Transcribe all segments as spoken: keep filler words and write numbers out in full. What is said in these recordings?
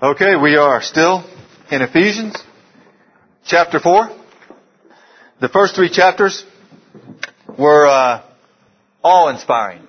Okay, we are still in Ephesians chapter four. The first three chapters were uh, awe-inspiring.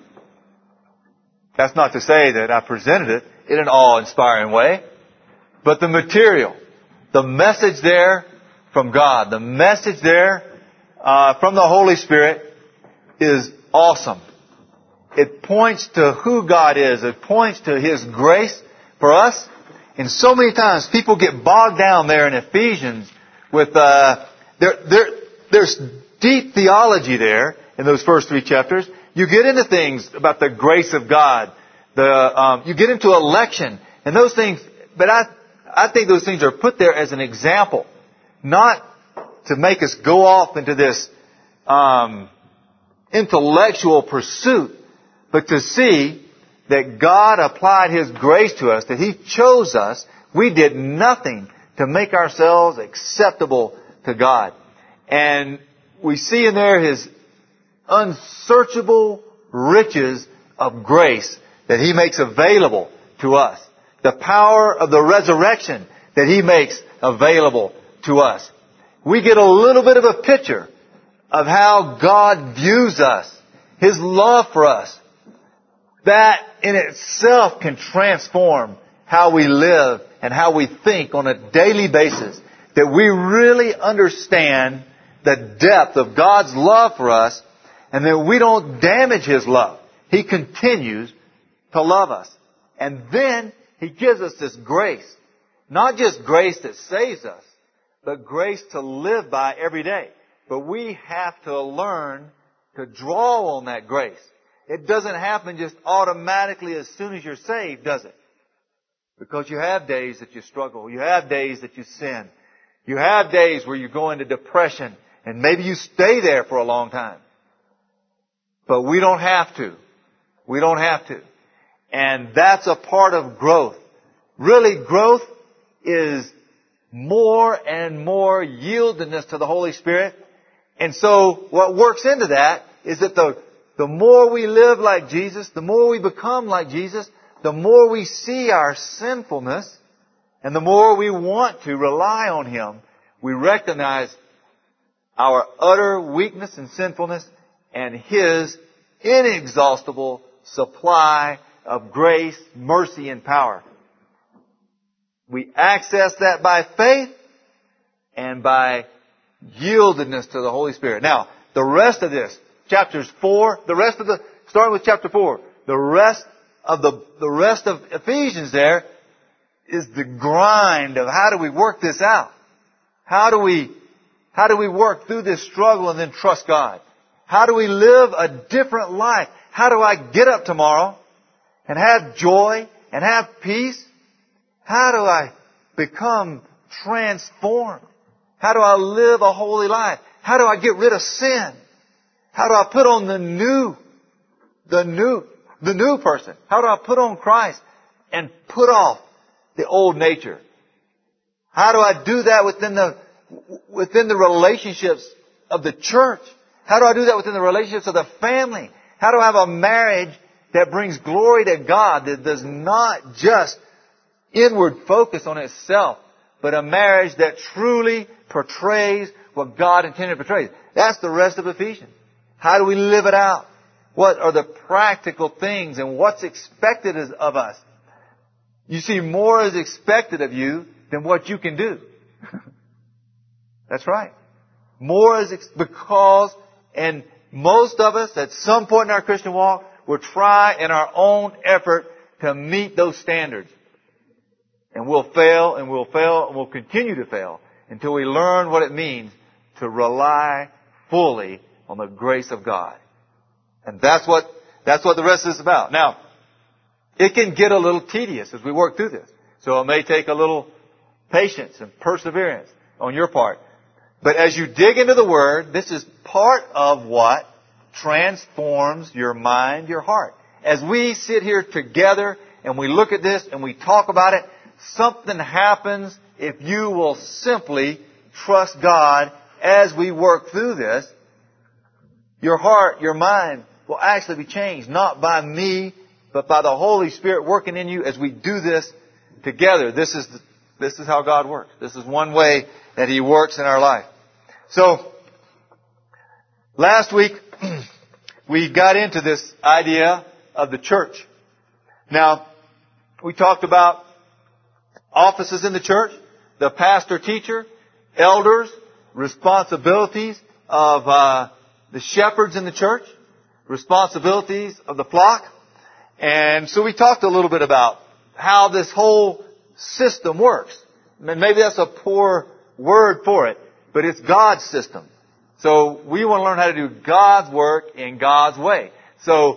That's not to say that I presented it in an awe-inspiring way, but the material, the message there from God, the message there uh, from the Holy Spirit is awesome. It points to who God is. It points to His grace for us. And so many times people get bogged down there in Ephesians with, uh, there, there, there's deep theology there in those first three chapters. You get into things about the grace of God. The, um, you get into election and those things, but I, I think those things are put there as an example, not to make us go off into this, um, intellectual pursuit, but to see that God applied His grace to us, that He chose us. We did nothing to make ourselves acceptable to God. And we see in there His unsearchable riches of grace that He makes available to us. The power of the resurrection that He makes available to us. We get a little bit of a picture of how God views us, His love for us. That in itself can transform how we live and how we think on a daily basis. That we really understand the depth of God's love for us and that we don't damage His love. He continues to love us. And then He gives us this grace. Not just grace that saves us, but grace to live by every day. But we have to learn to draw on that grace. It doesn't happen just automatically as soon as you're saved, does it? Because you have days that you struggle. You have days that you sin. You have days where you go into depression and maybe you stay there for a long time. But we don't have to. We don't have to. And that's a part of growth. Really, growth is more and more yieldedness to the Holy Spirit. And so what works into that is that the The more we live like Jesus, the more we become like Jesus, the more we see our sinfulness, and the more we want to rely on Him, we recognize our utter weakness and sinfulness and His inexhaustible supply of grace, mercy, and power. We access that by faith and by yieldedness to the Holy Spirit. Now, the rest of this, Chapters four, the rest of the, starting with chapter four, the rest of the, the rest of Ephesians there is the grind of how do we work this out? How do we, how do we work through this struggle and then trust God? How do we live a different life? How do I get up tomorrow and have joy and have peace? How do I become transformed? How do I live a holy life? How do I get rid of sin? How do I put on the new, the new, the new person? How do I put on Christ and put off the old nature? How do I do that within the, within the relationships of the church? How do I do that within the relationships of the family? How do I have a marriage that brings glory to God, that does not just inward focus on itself, but a marriage that truly portrays what God intended to portray? That's the rest of Ephesians. How do we live it out? What are the practical things and what's expected of us? You see, more is expected of you than what you can do. That's right. More is ex- because, and most of us at some point in our Christian walk will try in our own effort to meet those standards. And we'll fail and we'll fail and we'll continue to fail until we learn what it means to rely fully on the grace of God. And that's what, that's what the rest is about. Now, it can get a little tedious as we work through this. So it may take a little patience and perseverance on your part. But as you dig into the Word, this is part of what transforms your mind, your heart. As we sit here together and we look at this and we talk about it, something happens if you will simply trust God as we work through this. Your heart, your mind will actually be changed, not by me, but by the Holy Spirit working in you as we do this together. This is, the, this is how God works. This is one way that He works in our life. So, last week, we got into this idea of the church. Now, we talked about offices in the church, the pastor, teacher, elders, responsibilities of uh, the shepherds in the church, responsibilities of the flock. And so we talked a little bit about how this whole system works. And maybe that's a poor word for it, but it's God's system. So we want to learn how to do God's work in God's way. So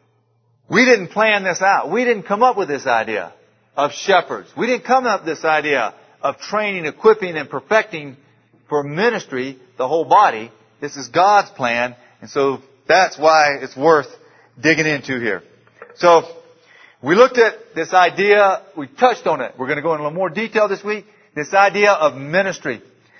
we didn't plan this out. We didn't come up with this idea of shepherds. We didn't come up with this idea of training, equipping, and perfecting for ministry the whole body. This is God's plan, and so that's why it's worth digging into here. So we looked at this idea. We touched on it. We're going to go in a little more detail this week. This idea of ministry,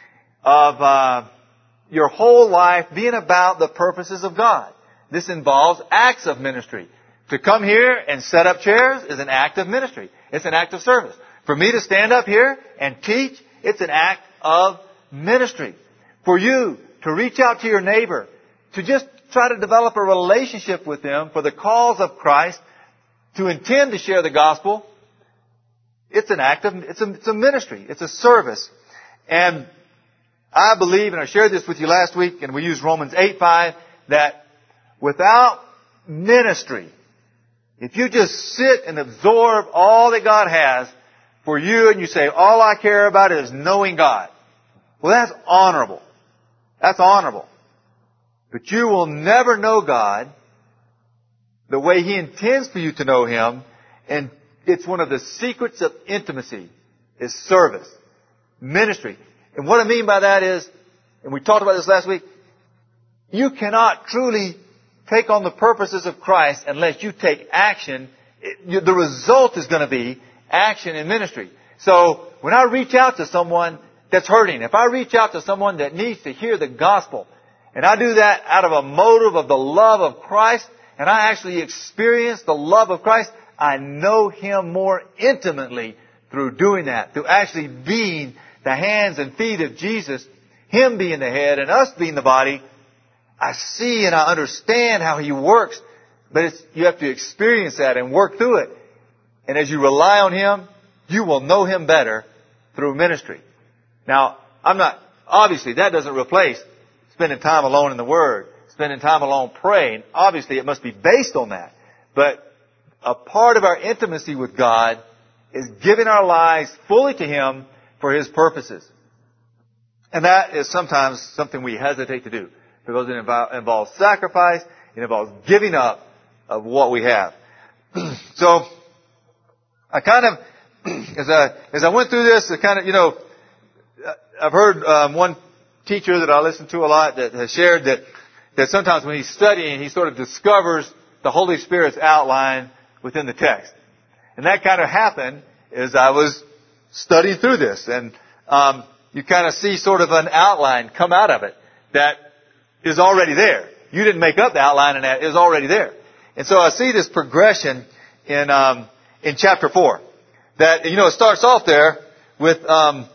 of uh, your whole life being about the purposes of God. This involves acts of ministry. To come here and set up chairs is an act of ministry. It's an act of service. For me to stand up here and teach, it's an act of ministry. For you to reach out to your neighbor, to just try to develop a relationship with them for the cause of Christ, to intend to share the gospel, it's an act of, it's a, it's a ministry. It's a service. And I believe, and I shared this with you last week, and we used Romans eight five, that without ministry, if you just sit and absorb all that God has for you and you say, all I care about is knowing God. Well, that's honorable. That's honorable. But you will never know God the way He intends for you to know Him. And it's one of the secrets of intimacy is service, ministry. And what I mean by that is, and we talked about this last week, you cannot truly take on the purposes of Christ unless you take action. It, the result is going to be action in ministry. So when I reach out to someone that's hurting, if I reach out to someone that needs to hear the gospel, and I do that out of a motive of the love of Christ, and I actually experience the love of Christ, I know Him more intimately through doing that, through actually being the hands and feet of Jesus, Him being the head and us being the body. I see and I understand how He works, but it's, you have to experience that and work through it. And as you rely on Him, you will know Him better through ministry. Now, I'm not, obviously that doesn't replace spending time alone in the Word, spending time alone praying. Obviously it must be based on that. But a part of our intimacy with God is giving our lives fully to Him for His purposes. And that is sometimes something we hesitate to do, because it involves sacrifice, it involves giving up of what we have. So, I kind of, as I, as I went through this, I kind of, you know, I've heard um, one teacher that I listen to a lot that has shared that, that sometimes when he's studying, he sort of discovers the Holy Spirit's outline within the text. And that kind of happened as I was studying through this. And um, you kind of see sort of an outline come out of it that is already there. You didn't make up the outline, and that is already there. And so I see this progression in um, in chapter four. That, you know, it starts off there with um,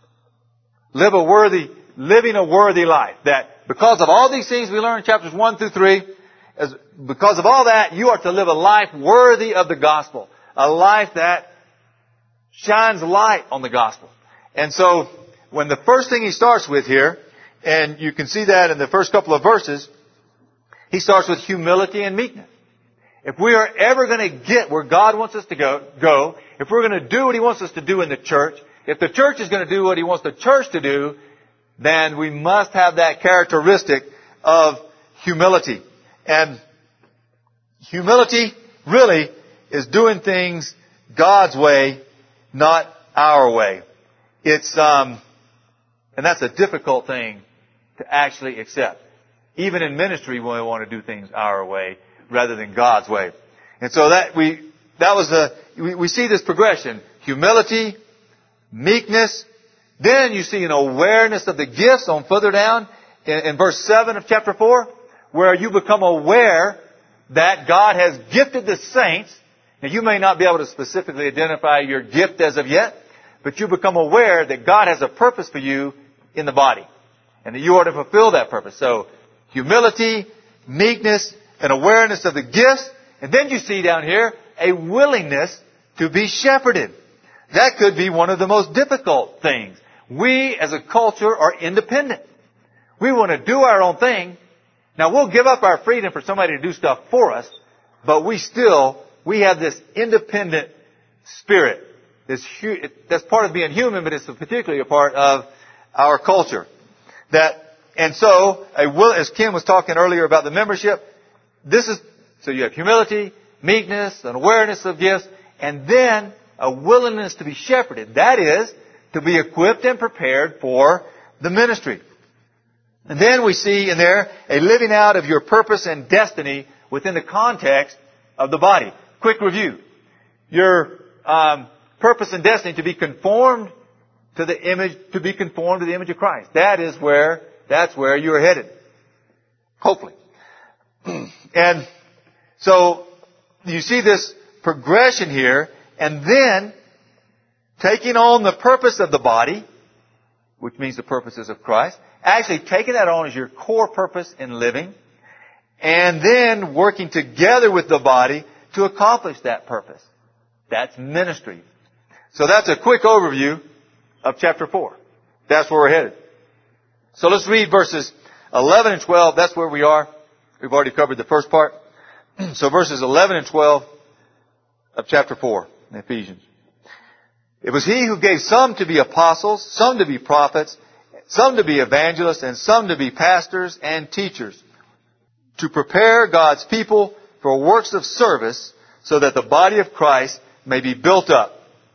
live a worthy, living a worthy life. That because of all these things we learn in chapters one through three, as because of all that, you are to live a life worthy of the gospel, a life that shines light on the gospel. And so, when the first thing he starts with here, and you can see that in the first couple of verses, he starts with humility and meekness. If we are ever going to get where God wants us to go, go, if we're going to do what He wants us to do in the church, if the church is going to do what He wants the church to do, then we must have that characteristic of humility. And humility really is doing things God's way, not our way. It's, um, and that's a difficult thing to actually accept. Even in ministry, we want to do things our way rather than God's way. And so that we, that was the, we, we see this progression. Humility, meekness. Then you see an awareness of the gifts on further down in, in verse seven of chapter four, where you become aware that God has gifted the saints Now, you may not be able to specifically identify your gift as of yet, but you become aware that God has a purpose for you in the body, and that you are to fulfill that purpose. So, humility, meekness, an awareness of the gifts, and then you see down here a willingness to be shepherded. That could be one of the most difficult things. We, as a culture, are independent. We want to do our own thing. Now, we'll give up our freedom for somebody to do stuff for us, but we still, we have this independent spirit. This, that's part of being human, but it's particularly a part of our culture. That, and so, a will, as Ken was talking earlier about the membership, this is, so you have humility, meekness, an awareness of gifts, and then a willingness to be shepherded. That is, to be equipped and prepared for the ministry. And then we see in there a living out of your purpose and destiny within the context of the body. Quick review. Your um, purpose and destiny to be conformed to the image, to be conformed to the image of Christ. That is where, that's where you're headed. Hopefully. And so you see this progression here, and then taking on the purpose of the body, which means the purposes of Christ, actually taking that on as your core purpose in living, and then working together with the body to accomplish that purpose. That's ministry. So that's a quick overview of chapter four. That's where we're headed. So let's read verses eleven and twelve. That's where we are. We've already covered the first part. So verses eleven and twelve of chapter four in Ephesians. It was He who gave some to be apostles, some to be prophets, some to be evangelists, and some to be pastors and teachers, to prepare God's people for works of service, so that the body of Christ may be built up.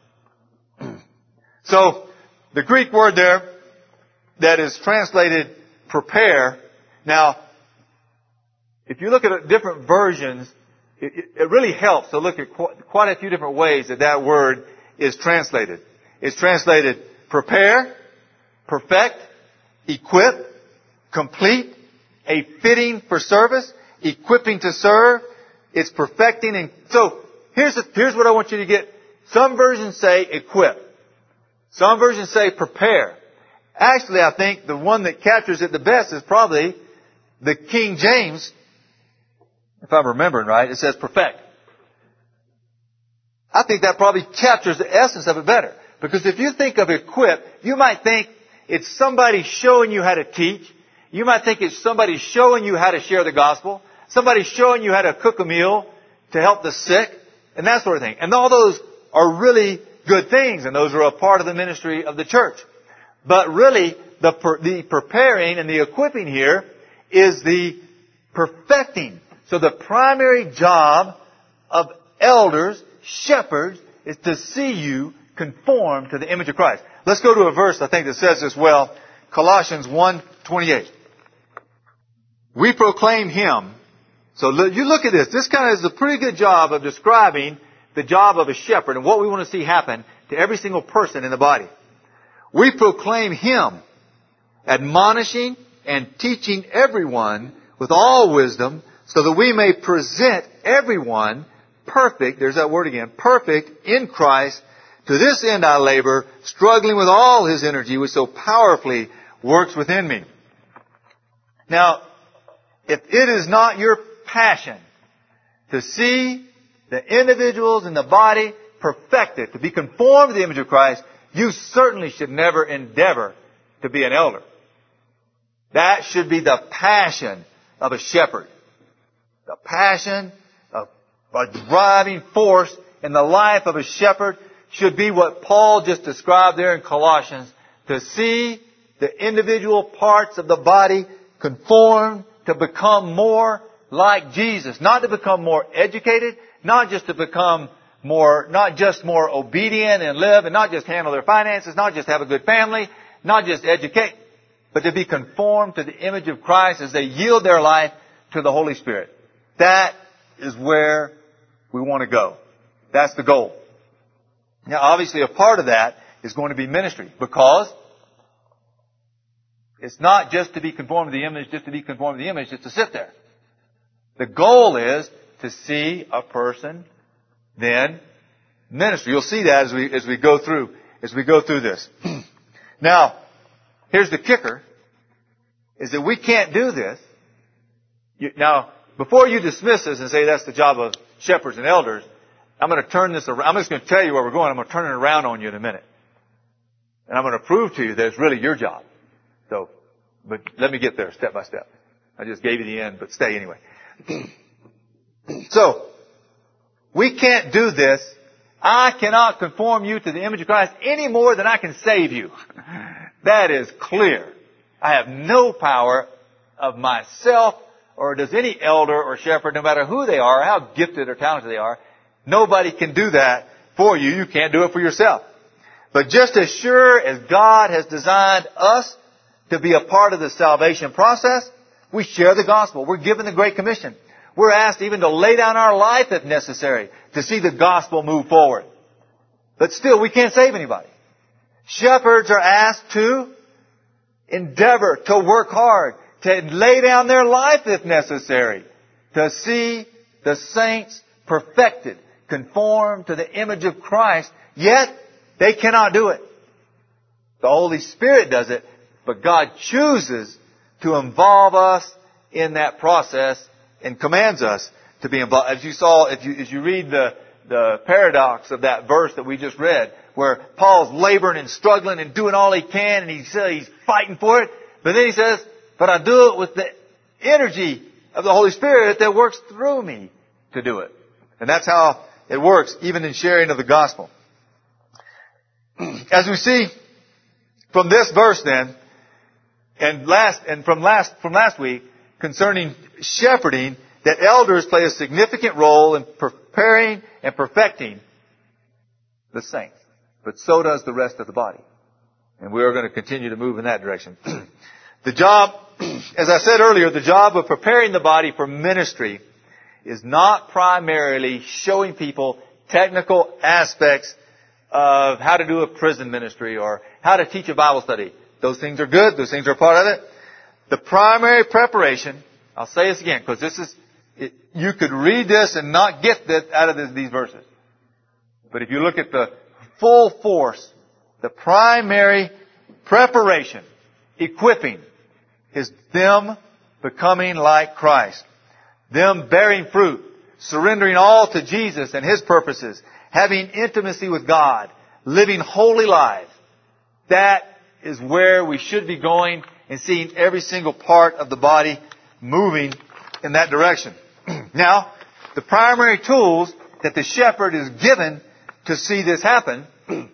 So, the Greek word there that is translated prepare. Now, if you look at different versions, it, it really helps to look at quite a few different ways that that word is translated. It's translated prepare, perfect, equip, complete, a fitting for service, equipping to serve. It's perfecting. And so here's the, here's what I want you to get. Some versions say equip. Some versions say prepare. Actually, I think the one that captures it the best is probably the King James. If I'm remembering right, it says perfect. I think that probably captures the essence of it better. Because if you think of equip, you might think it's somebody showing you how to teach. You might think it's somebody showing you how to share the gospel. Somebody showing you how to cook a meal to help the sick. And that sort of thing. And all those are really good things. And those are a part of the ministry of the church. But really, the, the preparing and the equipping here is the perfecting. So the primary job of elders, shepherds, is to see you conform to the image of Christ. Let's go to a verse I think that says this well. Colossians one twenty-eight. We proclaim Him. So you look at this. This kind of is a pretty good job of describing the job of a shepherd and what we want to see happen to every single person in the body. We proclaim Him, admonishing and teaching everyone with all wisdom, so that we may present everyone perfect, there's that word again, perfect in Christ. To this end I labor, struggling with all His energy, which so powerfully works within me. Now, if it is not your passion to see the individuals in the body perfected, to be conformed to the image of Christ, you certainly should never endeavor to be an elder. That should be the passion of a shepherd. The passion of a driving force in the life of a shepherd should be what Paul just described there in Colossians. To see the individual parts of the body conform to become more like Jesus. Not to become more educated, not just to become more, not just more obedient and live, and not just handle their finances, not just have a good family, not just educate, but to be conformed to the image of Christ as they yield their life to the Holy Spirit. That is where we want to go. That's the goal. Now, obviously, a part of that is going to be ministry, because it's not just to be conformed to the image, just to be conformed to the image, just to sit there. The goal is to see a person then ministry. You'll see that as we, as we go through, as we go through this. Now, here's the kicker, is that we can't do this. You, now, before you dismiss this and say that's the job of shepherds and elders, I'm going to turn this around. I'm just going to tell you where we're going. I'm going to turn it around on you in a minute. And I'm going to prove to you that it's really your job. So, but let me get there step by step. I just gave you the end, but stay anyway. So, we can't do this. I cannot conform you to the image of Christ any more than I can save you. That is clear. I have no power of myself, or does any elder or shepherd, no matter who they are, how gifted or talented they are. Nobody can do that for you. You can't do it for yourself. But just as sure as God has designed us to be a part of the salvation process, we share the gospel. We're given the Great Commission. We're asked even to lay down our life if necessary to see the gospel move forward. But still, we can't save anybody. Shepherds are asked to endeavor, to work hard, to lay down their life if necessary, to see the saints perfected, conformed to the image of Christ. Yet, they cannot do it. The Holy Spirit does it, but God chooses to involve us in that process and commands us to be involved. As you saw, if you, as you read the, the paradox of that verse that we just read, where Paul's laboring and struggling and doing all he can, and he says he's fighting for it, but then he says, but I do it with the energy of the Holy Spirit that works through me to do it. And that's how it works, even in sharing of the gospel. As we see from this verse then, and last, and from last, from last week, concerning shepherding, that elders play a significant role in preparing and perfecting the saints. But so does the rest of the body. And we are going to continue to move in that direction. The job, as I said earlier, the job of preparing the body for ministry is not primarily showing people technical aspects of how to do a prison ministry or how to teach a Bible study. Those things are good. Those things are part of it. The primary preparation, I'll say this again, because this is, it, you could read this and not get this out of this, these verses. But if you look at the full force, the primary preparation, equipping, is them becoming like Christ. Them bearing fruit, surrendering all to Jesus and His purposes, having intimacy with God, living holy lives. That is where we should be going and seeing every single part of the body moving in that direction. Now, the primary tools that the shepherd is given to see this happen,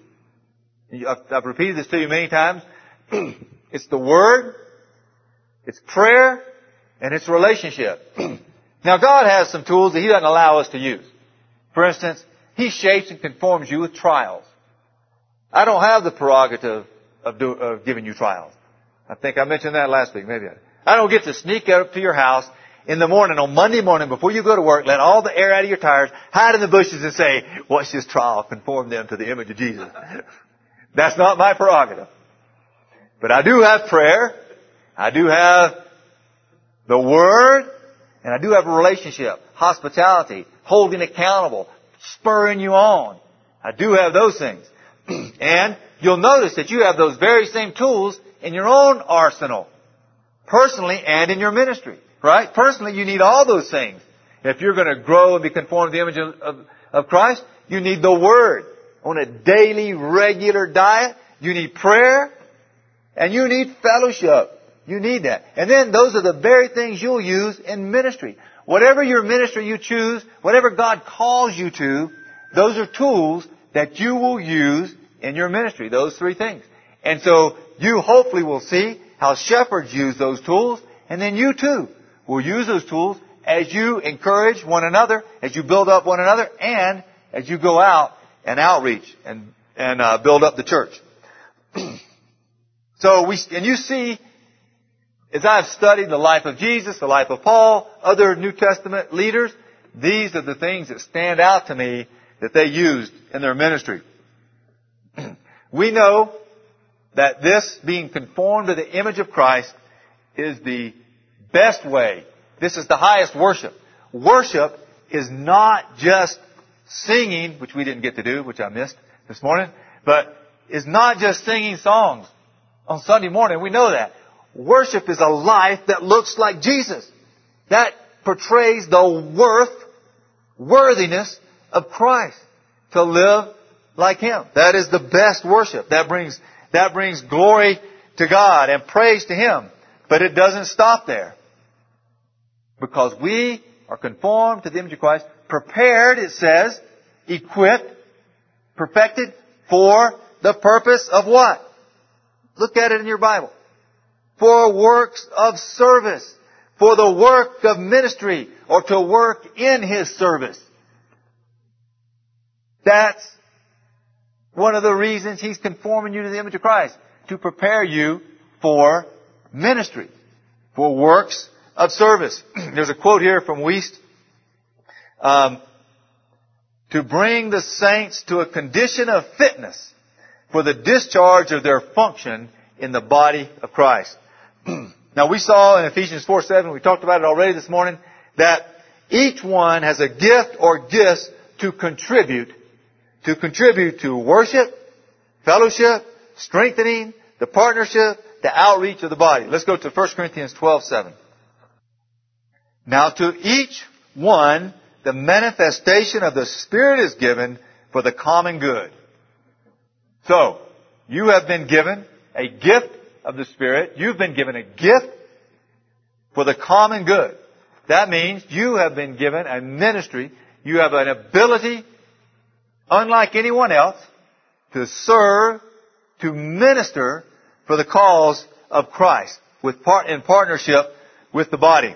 I've, I've repeated this to you many times, it's the Word, it's prayer, and it's relationship. Now, God has some tools that He doesn't allow us to use. For instance, He shapes and conforms you with trials. I don't have the prerogative of, do, of giving you trials. I think I mentioned that last week. Maybe I, I don't get to sneak up to your house in the morning, on Monday morning, before you go to work, let all the air out of your tires, hide in the bushes and say, watch this trial, conform them to the image of Jesus. That's not my prerogative. But I do have prayer. I do have the Word. And I do have a relationship, hospitality, holding accountable, spurring you on. I do have those things. And you'll notice that you have those very same tools in your own arsenal, personally and in your ministry, right? Personally, you need all those things. If you're going to grow and be conformed to the image of, of, of Christ, you need the Word on a daily, regular diet. You need prayer, and you need fellowship. You need that. And then those are the very things you'll use in ministry. Whatever your ministry you choose, whatever God calls you to, those are tools that you will use in your ministry. Those three things. And so you hopefully will see how shepherds use those tools, and then you too will use those tools as you encourage one another, as you build up one another, and as you go out and outreach and, and uh, build up the church. So we, and you see, as I've studied the life of Jesus, the life of Paul, other New Testament leaders, these are the things that stand out to me that they used in their ministry. We know that this being conformed to the image of Christ is the best way. This is the highest worship. Worship is not just singing, which we didn't get to do, which I missed this morning, but is not just singing songs on Sunday morning. We know that. Worship is a life that looks like Jesus. That portrays the worth, worthiness of Christ. To live like Him. That is the best worship. That brings, that brings glory to God and praise to Him. But it doesn't stop there. Because we are conformed to the image of Christ, prepared, it says, equipped, perfected for the purpose of what? Look at it in your Bible. For works of service. For the work of ministry. Or to work in His service. That's one of the reasons He's conforming you to the image of Christ. To prepare you for ministry. For works of service. There's a quote here from Wuest. Um, to bring the saints to a condition of fitness for the discharge of their function in the body of Christ. Now we saw in Ephesians four seven, we talked about it already this morning, that each one has a gift or gifts to contribute, to contribute to worship, fellowship, strengthening, the partnership, the outreach of the body. Let's go to First Corinthians twelve seven. Now to each one the manifestation of the Spirit is given for the common good. So, you have been given a gift of the Spirit. You've been given a gift for the common good. That means you have been given a ministry. You have an ability, unlike anyone else, to serve, to minister for the cause of Christ, with part, in partnership with the body.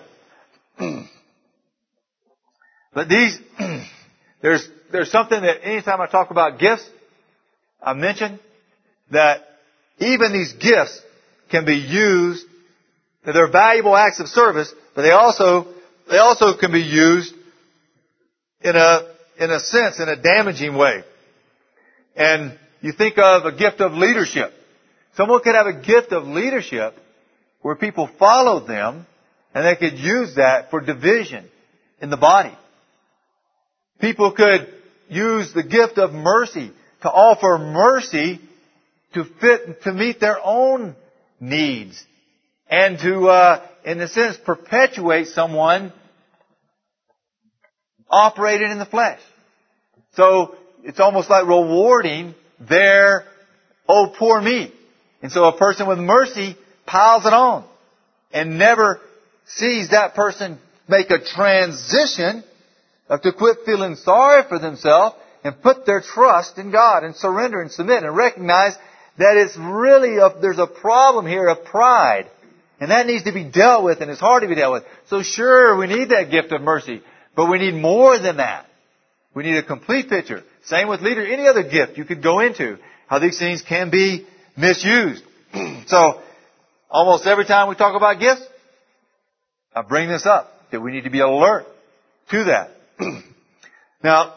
But these, there's, there's something that anytime I talk about gifts, I mention that even these gifts can be used, that they're valuable acts of service, but they also, they also can be used in a, in a sense, in a damaging way. And you think of a gift of leadership. Someone could have a gift of leadership where people follow them and they could use that for division in the body. People could use the gift of mercy to offer mercy to fit, to meet their own needs and to, uh, in a sense, perpetuate someone operating in the flesh. So it's almost like rewarding their, oh, poor me. And so a person with mercy piles it on and never sees that person make a transition of to quit feeling sorry for themselves and put their trust in God and surrender and submit and recognize that it's really a, there's a problem here of pride. And that needs to be dealt with and it's hard to be dealt with. So sure, we need that gift of mercy, but we need more than that. We need a complete picture. Same with leader, any other gift you could go into, how these things can be misused. So, almost every time we talk about gifts, I bring this up, that we need to be alert to that. Now,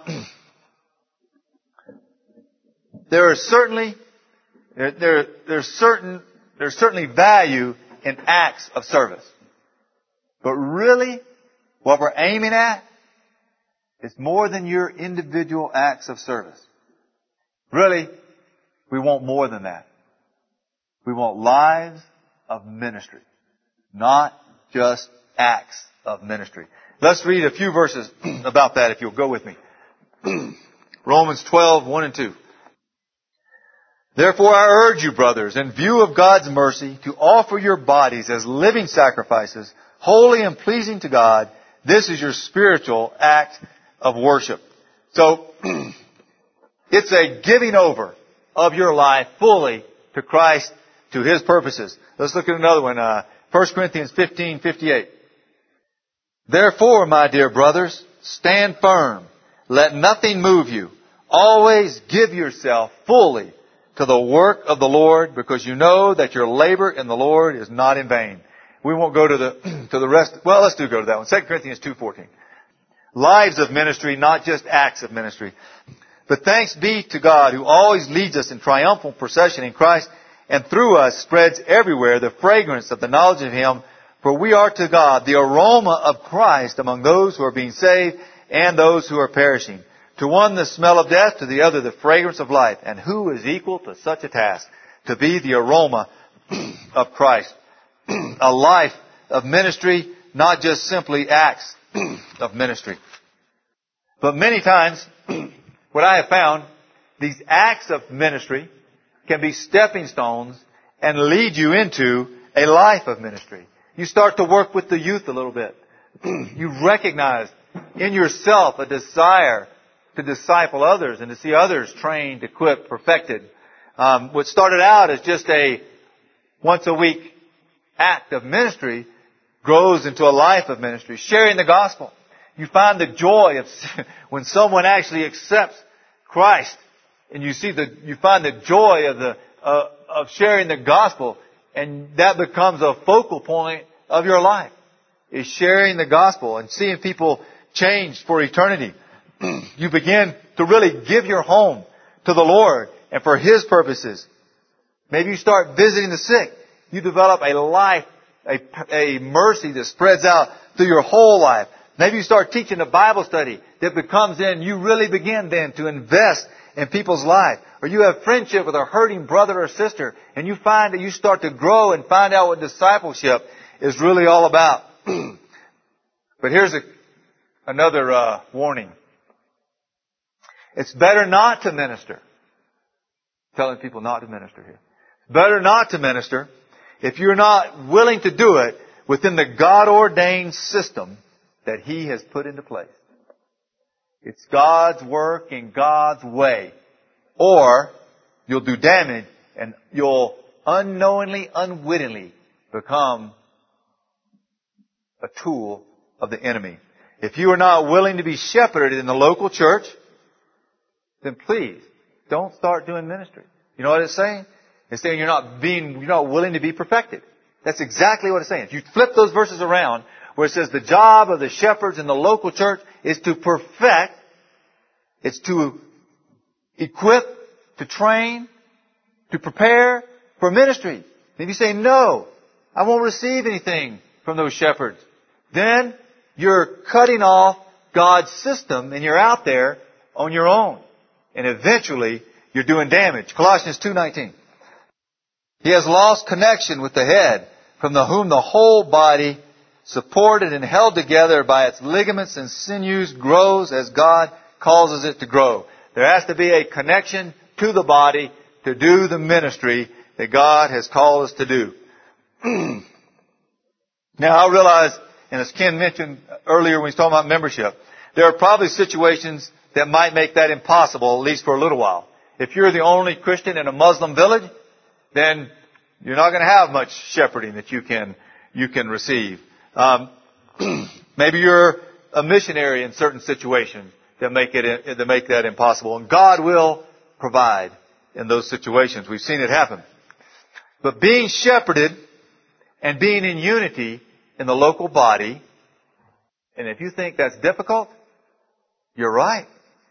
there are certainly, there, there, there's certain, there's certainly value in acts of service. But really, what we're aiming at is more than your individual acts of service. Really, we want more than that. We want lives of ministry, not just acts of ministry. Let's read a few verses about that if you'll go with me. Romans twelve, one and two. Therefore I urge you, brothers, in view of God's mercy, to offer your bodies as living sacrifices, holy and pleasing to God. This is your spiritual act of worship. So, it's a giving over of your life fully to Christ, to His purposes. Let's look at another one. Uh, First Corinthians fifteen, fifty-eight. Therefore, my dear brothers, stand firm. Let nothing move you. Always give yourself fully to the work of the Lord, because you know that your labor in the Lord is not in vain. We won't go to the to the rest. Well, let's do go to that one. Second Corinthians two fourteen. Lives of ministry, not just acts of ministry. But thanks be to God, who always leads us in triumphal procession in Christ, and through us spreads everywhere the fragrance of the knowledge of Him. For we are to God the aroma of Christ among those who are being saved and those who are perishing. To one the smell of death, to the other the fragrance of life. And who is equal to such a task? To be the aroma of Christ. A life of ministry, not just simply acts of ministry. But many times, what I have found, these acts of ministry can be stepping stones and lead you into a life of ministry. You start to work with the youth a little bit. You recognize in yourself a desire to disciple others and to see others trained, equipped, perfected. Um, what started out as just a once a week act of ministry grows into a life of ministry, sharing the gospel. You find the joy of when someone actually accepts Christ, and you see the you find the joy of the uh, of sharing the gospel, and that becomes a focal point of your life. Is sharing the gospel and seeing people changed for eternity. You begin to really give your home to the Lord and for His purposes. Maybe you start visiting the sick. You develop a life, a, a mercy that spreads out through your whole life. Maybe you start teaching a Bible study that becomes then, you really begin then to invest in people's life. Or you have friendship with a hurting brother or sister, and you find that you start to grow and find out what discipleship is really all about. But here's a, another uh, warning. It's better not to minister. Telling people not to minister here. It's better not to minister if you're not willing to do it within the God-ordained system that He has put into place. It's God's work in God's way. Or you'll do damage and you'll unknowingly, unwittingly become a tool of the enemy. If you are not willing to be shepherded in the local church, then please don't start doing ministry. You know what it's saying? It's saying you're not being, you're not willing to be perfected. That's exactly what it's saying. If you flip those verses around, where it says the job of the shepherds in the local church is to perfect, it's to equip, to train, to prepare for ministry. If you say, no, I won't receive anything from those shepherds, then you're cutting off God's system and you're out there on your own. And eventually, you're doing damage. Colossians two nineteen. He has lost connection with the head, from the whom the whole body, supported and held together by its ligaments and sinews, grows as God causes it to grow. There has to be a connection to the body to do the ministry that God has called us to do. Now, I realize, and as Ken mentioned earlier when he was talking about membership, there are probably situations that might make that impossible, at least for a little while. If you're the only Christian in a Muslim village, then you're not going to have much shepherding that you can you can receive. Um, maybe you're a missionary in certain situations that make it that make that impossible, and God will provide in those situations. We've seen it happen. But being shepherded and being in unity in the local body, and if you think that's difficult, you're right.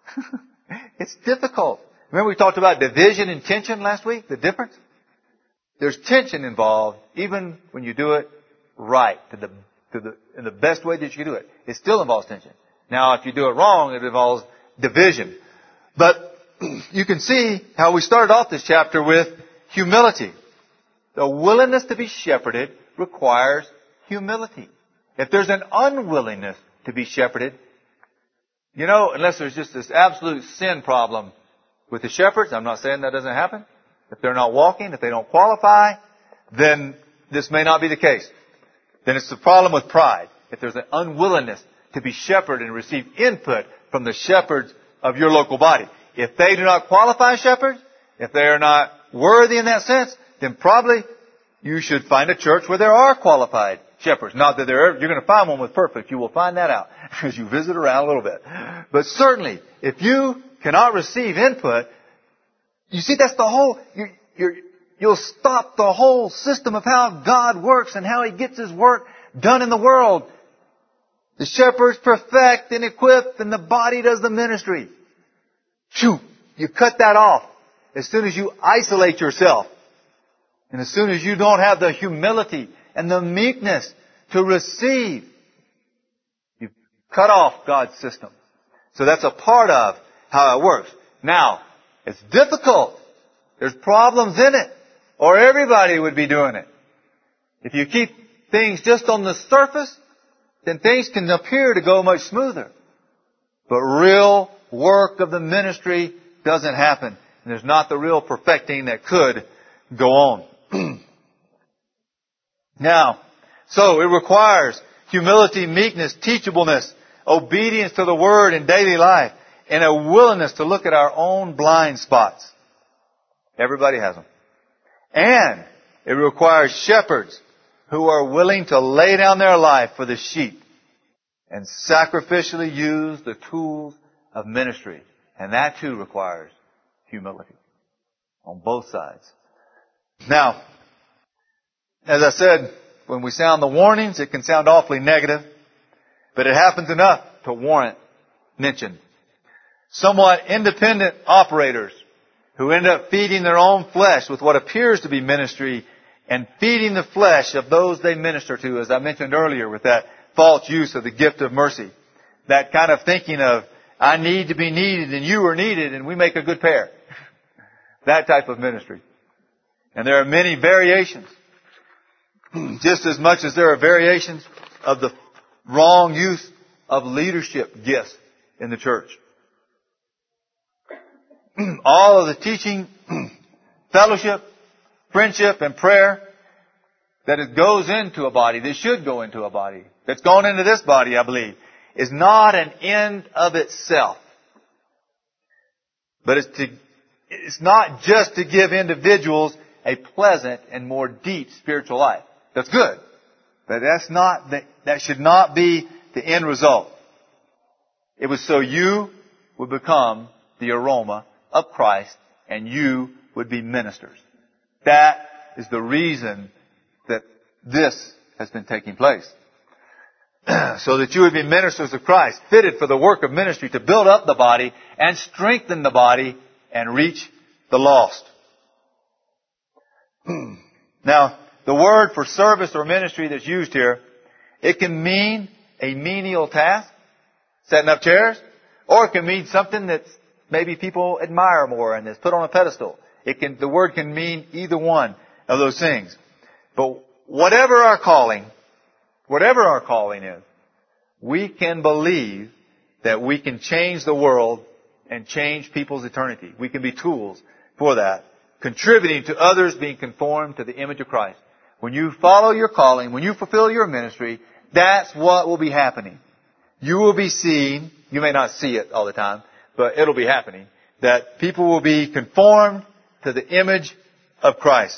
It's difficult. Remember we talked about division and tension last week, the difference? There's tension involved even when you do it right, to the, to the, in the best way that you can do it. It still involves tension. Now, if you do it wrong, it involves division. But you can see how we started off this chapter with humility. The willingness to be shepherded requires humility. If there's an unwillingness to be shepherded, you know, unless there's just this absolute sin problem with the shepherds, I'm not saying that doesn't happen. If they're not walking, if they don't qualify, then this may not be the case. Then it's the problem with pride. If there's an unwillingness to be shepherded and receive input from the shepherds of your local body. If they do not qualify shepherds, if they are not worthy in that sense, then probably you should find a church where there are qualified shepherds. Not that there are, you're going to find one with perfect. You will find that out as you visit around a little bit. But certainly, if you cannot receive input, you see that's the whole, you're, you're, you'll stop the whole system of how God works and how He gets His work done in the world. The shepherds perfect and equip and the body does the ministry. Shoo! You cut that off as soon as you isolate yourself. And as soon as you don't have the humility and the meekness to receive, you've cut off God's system. So that's a part of how it works. Now, it's difficult. There's problems in it, or everybody would be doing it. If you keep things just on the surface, then things can appear to go much smoother. But real work of the ministry doesn't happen. And there's not the real perfecting that could go on. Now, so it requires humility, meekness, teachableness, obedience to the Word in daily life, and a willingness to look at our own blind spots. Everybody has them. And it requires shepherds who are willing to lay down their life for the sheep and sacrificially use the tools of ministry. And that too requires humility on both sides. Now, as I said, when we sound the warnings, it can sound awfully negative, but it happens enough to warrant mention. Somewhat independent operators who end up feeding their own flesh with what appears to be ministry and feeding the flesh of those they minister to, as I mentioned earlier, with that false use of the gift of mercy. That kind of thinking of, I need to be needed and you are needed and we make a good pair. That type of ministry. And there are many variations. Just as much as there are variations of the wrong use of leadership gifts in the church. All of the teaching, fellowship, friendship, and prayer that it goes into a body, that should go into a body, that's gone into this body, I believe, is not an end of itself. But it's to, it's not just to give individuals a pleasant and more deep spiritual life. That's good. But that's not, the, that should not be the end result. It was so you would become the aroma of Christ and you would be ministers. That is the reason that this has been taking place. So that you would be ministers of Christ, fitted for the work of ministry to build up the body and strengthen the body and reach the lost. Now, the word for service or ministry that's used here, it can mean a menial task, setting up chairs, or it can mean something that maybe people admire more and is put on a pedestal. It can, the word can mean either one of those things. But whatever our calling, whatever our calling is, we can believe that we can change the world and change people's eternity. We can be tools for that, contributing to others being conformed to the image of Christ. When you follow your calling, when you fulfill your ministry, that's what will be happening. You will be seeing, you may not see it all the time, but it'll be happening, that people will be conformed to the image of Christ.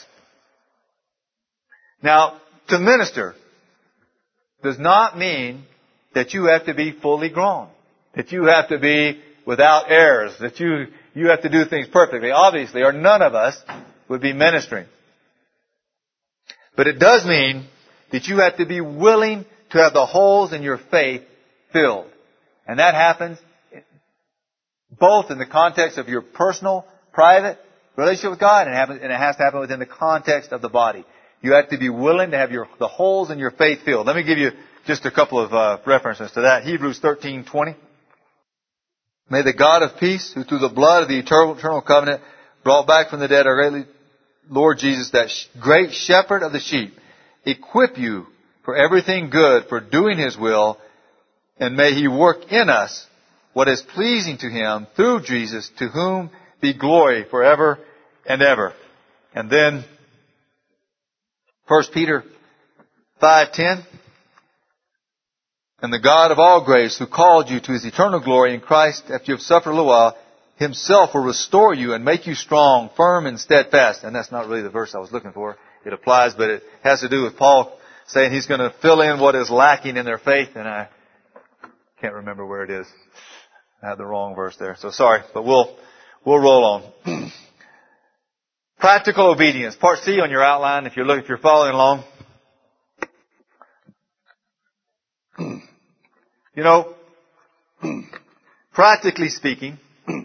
Now, to minister does not mean that you have to be fully grown, that you have to be without errors, that you, you have to do things perfectly, obviously, or none of us would be ministering. But it does mean that you have to be willing to have the holes in your faith filled. And that happens both in the context of your personal, private relationship with God, and it, happens, and it has to happen within the context of the body. You have to be willing to have your, the holes in your faith filled. Let me give you just a couple of uh, references to that. Hebrews thirteen twenty. May the God of peace, who through the blood of the eternal, eternal covenant brought back from the dead our great Lord Jesus, that great shepherd of the sheep, equip you for everything good, for doing His will, and may He work in us what is pleasing to Him through Jesus, to whom be glory forever and ever. And then First Peter five ten. And the God of all grace, who called you to His eternal glory in Christ after you have suffered a little while, Himself will restore you and make you strong, firm, and steadfast. And that's not really the verse I was looking for. It applies, but it has to do with Paul saying He's going to fill in what is lacking in their faith. And I can't remember where it is. I had the wrong verse there. So sorry, but we'll, we'll roll on. Practical obedience. Part C on your outline, if you're looking, if you're following along. You know, practically speaking,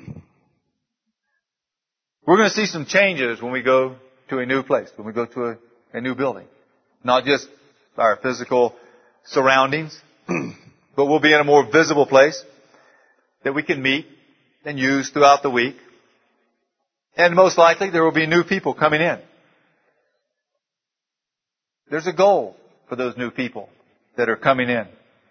we're going to see some changes when we go to a new place, when we go to a, a new building. Not just our physical surroundings, but we'll be in a more visible place that we can meet and used throughout the week. And most likely there will be new people coming in. There's a goal for those new people that are coming in.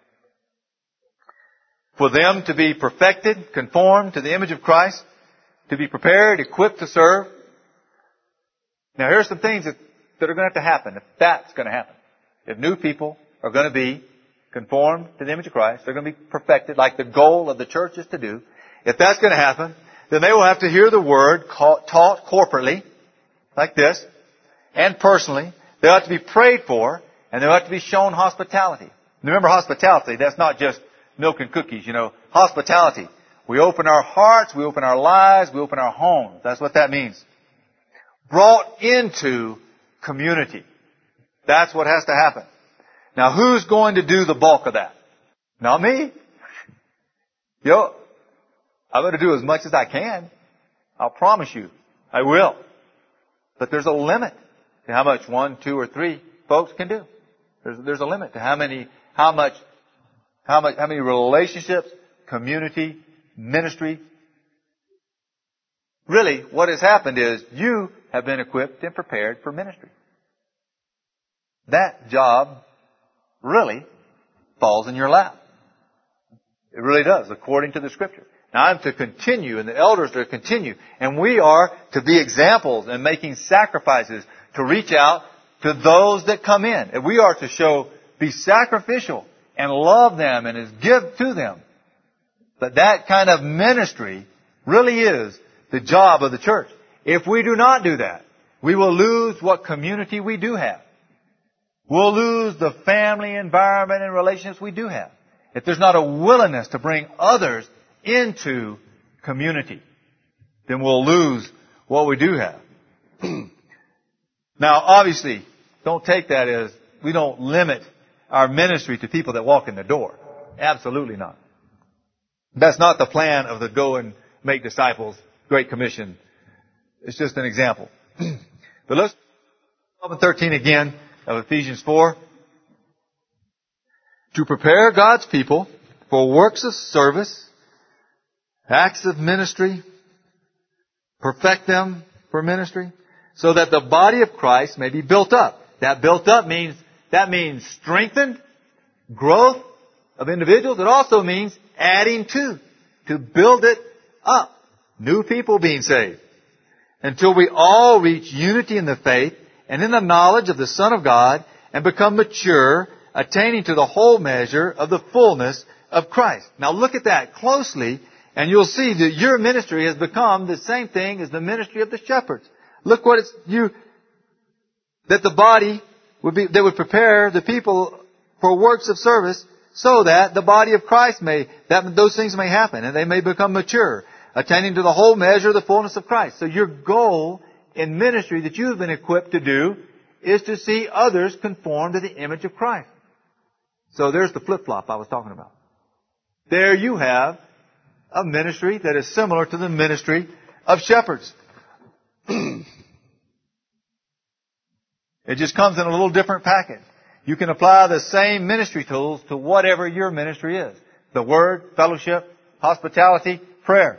For them to be perfected, conformed to the image of Christ, to be prepared, equipped to serve. Now here are some things that, that are going to have to happen if that's going to happen. If new people are going to be conformed to the image of Christ, they're going to be perfected like the goal of the church is to do. If that's going to happen, then they will have to hear the word taught corporately, like this, and personally. They'll have to be prayed for, and they'll have to be shown hospitality. Remember, hospitality, that's not just milk and cookies, you know. Hospitality. We open our hearts, we open our lives, we open our homes. That's what that means. Brought into community. That's what has to happen. Now, who's going to do the bulk of that? Not me. Yo, I'm going to do as much as I can. I'll promise you, I will. But there's a limit to how much one, two, or three folks can do. There's, there's a limit to how many, how much, how much, how many relationships, community, ministry. Really, what has happened is you have been equipped and prepared for ministry. That job really falls in your lap. It really does, according to the Scripture. Now, I'm to continue, and the elders are to continue, and we are to be examples and making sacrifices to reach out to those that come in. And we are to show, be sacrificial and love them and give to them. But that kind of ministry really is the job of the church. If we do not do that, we will lose what community we do have. We'll lose the family environment and relationships we do have. If there's not a willingness to bring others into community, then we'll lose what we do have. Now, obviously, don't take that as we don't limit our ministry to people that walk in the door. Absolutely not. That's not the plan of the Go and Make Disciples Great Commission. It's just an example. But let's twelve and thirteen again of Ephesians four. To prepare God's people for works of service, acts of ministry, perfect them for ministry, so that the body of Christ may be built up. That built up means, that means strengthened, growth of individuals. It also means adding to, to build it up. New people being saved. Until we all reach unity in the faith and in the knowledge of the Son of God and become mature, attaining to the whole measure of the fullness of Christ. Now look at that closely, and you'll see that your ministry has become the same thing as the ministry of the shepherds. Look what it's, you, that the body would be, that would prepare the people for works of service so that the body of Christ may, that those things may happen and they may become mature, attaining to the whole measure of the fullness of Christ. So your goal in ministry that you have been equipped to do is to see others conform to the image of Christ. So there's the flip-flop I was talking about. There you have a ministry that is similar to the ministry of shepherds. It just comes in a little different package. You can apply the same ministry tools to whatever your ministry is. The Word, fellowship, hospitality, prayer.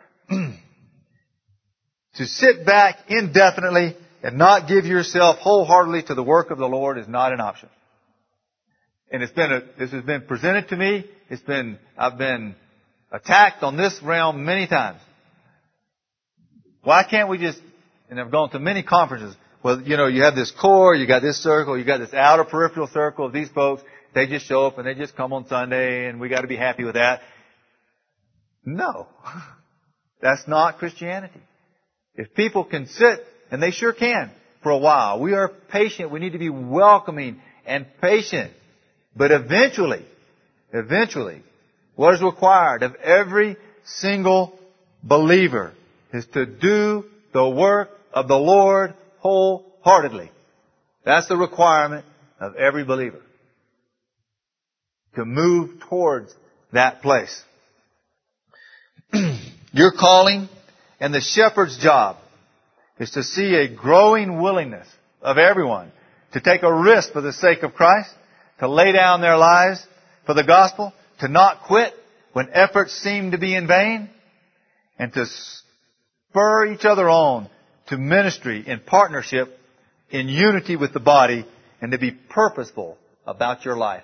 To sit back indefinitely and not give yourself wholeheartedly to the work of the Lord is not an option. And it's been a, this has been presented to me. It's been, I've been attacked on this realm many times. Why can't we just, and I've gone to many conferences, well, you know, you have this core, you got this circle, you got this outer peripheral circle of these folks. They just show up and they just come on Sunday and we got to be happy with that. No. That's not Christianity. If people can sit, and they sure can, for a while, we are patient. We need to be welcoming and patient. But eventually, eventually, what is required of every single believer is to do the work of the Lord wholeheartedly. That's the requirement of every believer. To move towards that place. Your calling and the shepherd's job is to see a growing willingness of everyone to take a risk for the sake of Christ, to lay down their lives for the gospel, to not quit when efforts seem to be in vain, and to spur each other on to ministry in partnership, in unity with the body, and to be purposeful about your life.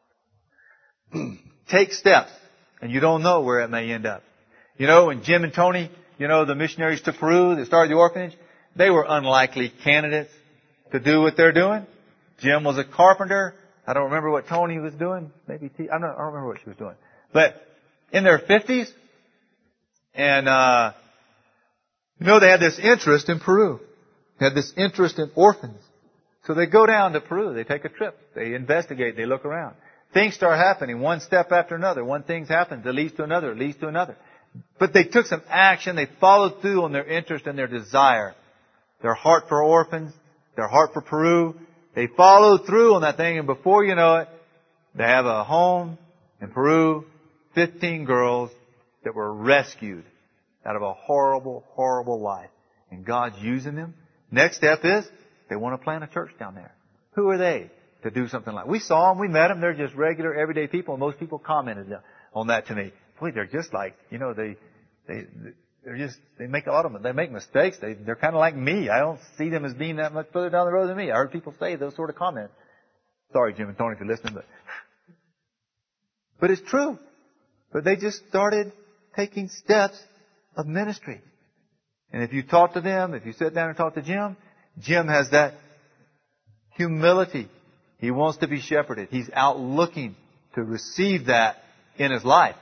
Take steps, and you don't know where it may end up. You know, when Jim and Tony, you know, the missionaries to Peru, they started the orphanage, they were unlikely candidates to do what they're doing. Jim was a carpenter. I don't remember what Tony was doing. Maybe T- I, don't, I don't remember what she was doing. But in their fifties, and uh you know, they had this interest in Peru. They had this interest in orphans. So they go down to Peru. They take a trip. They investigate. They look around. Things start happening, one step after another. One thing happens, it leads to another, it leads to another. But they took some action. They followed through on their interest and their desire. Their heart for orphans, their heart for Peru. They followed through on that thing, and before you know it, they have a home in Peru, fifteen girls that were rescued out of a horrible, horrible life. And God's using them. Next step is they want to plant a church down there. Who are they to do something like that? We saw them, we met them. They're just regular, everyday people. And most people commented on that to me. Boy, they're just like, you know, they, they, they're just, they make a lot of, they make mistakes. They, they're kind of like me. I don't see them as being that much further down the road than me. I heard people say those sort of comments. Sorry, Jim and Tony, if you're listening, but, but it's true. But they just started taking steps of ministry. And if you talk to them, if you sit down and talk to Jim, Jim has that humility. He wants to be shepherded. He's out looking to receive that in his life.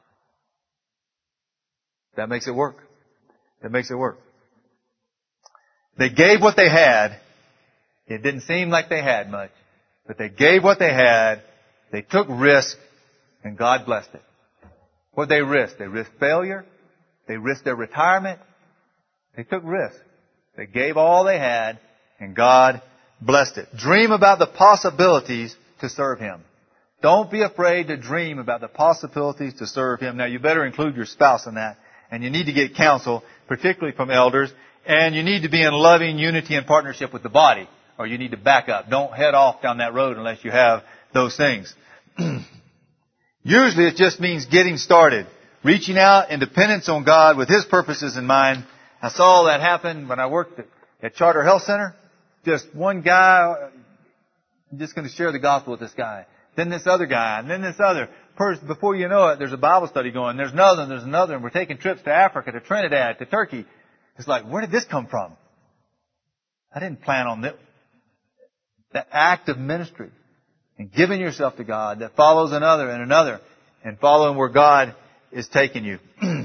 That makes it work. That makes it work. They gave what they had. It didn't seem like they had much, but they gave what they had. They took risk, and God blessed it. What they risked? They risked failure. They risked their retirement. They took risks. They gave all they had, and God blessed it. Dream about the possibilities to serve Him. Don't be afraid to dream about the possibilities to serve Him. Now, you better include your spouse in that, and you need to get counsel, particularly from elders, and you need to be in loving unity and partnership with the body, or you need to back up. Don't head off down that road unless you have those things. Usually it just means getting started. Reaching out in dependence on God with His purposes in mind. I saw that happen when I worked at, at Charter Health Center. Just one guy, I'm just going to share the gospel with this guy. Then this other guy, and then this other person. Before you know it, there's a Bible study going. There's another, and there's another, and we're taking trips to Africa, to Trinidad, to Turkey. It's like, where did this come from? I didn't plan on this. That act of ministry and giving yourself to God that follows another and another and following where God is taking you.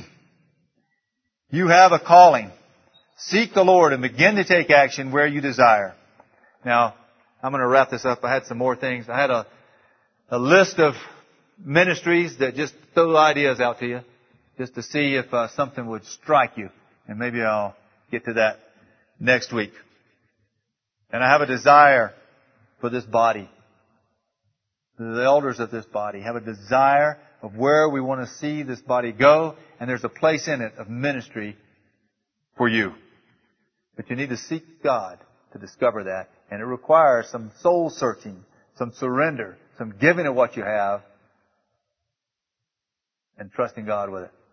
You have a calling. Seek the Lord and begin to take action where you desire. Now, I'm going to wrap this up. I had some more things. I had a, a list of ministries that just throw ideas out to you just to see if uh, something would strike you. And maybe I'll get to that next week. And I have a desire for this body. The elders of this body have a desire of where we want to see this body go, and there's a place in it of ministry for you. But you need to seek God to discover that, and it requires some soul searching, some surrender, some giving of what you have, and trusting God with it.